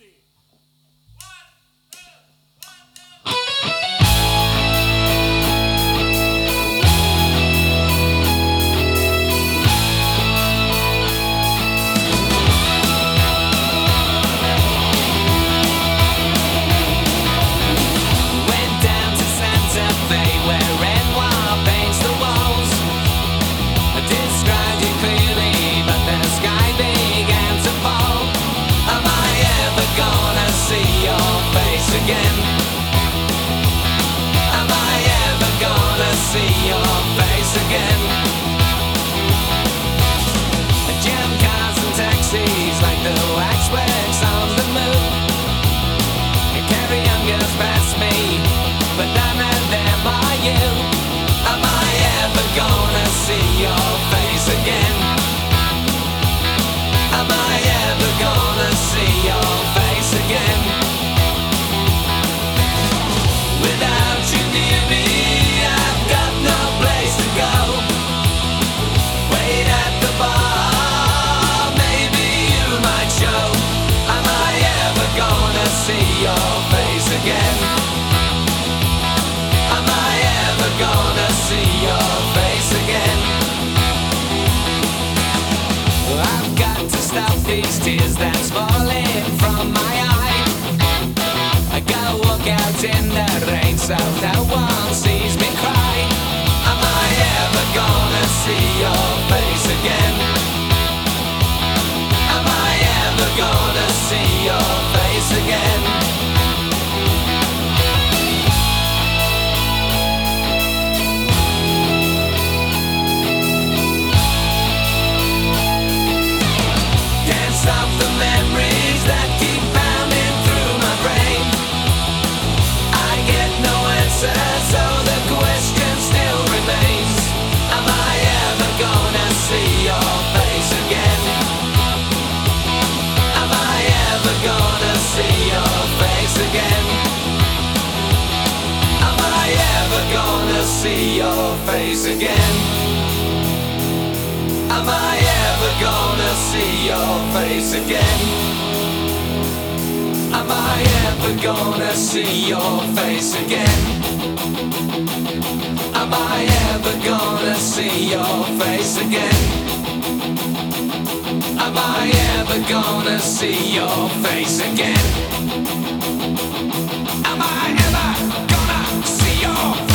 Again, am I ever gonna see your face again? Jam cars and taxis like the waxworks on the moon. Carry young girls past me, but none of them are you. Am I ever gonna see your face again? Am I ever gonna see your face again? Without you near me, I've got no place to go. Wait at the bar, maybe you might show. Am I ever gonna see your face again? Am I ever gonna see your face again? I've got to stop these tears that's falling from my eye. I gotta walk out in the rain so no one sees me cry. Am I ever gonna see your face again? Am I ever gonna see your face again? Can't stop the memories that keep pounding through my brain. So the question still remains, am I ever gonna see your face again? Am I ever gonna see your face again? Am I ever gonna see your face again? Am I ever gonna see your face again? Am I ever gonna see your face again? Am I ever gonna see your face again? Am I ever gonna see your face again? Am I ever gonna see your face again?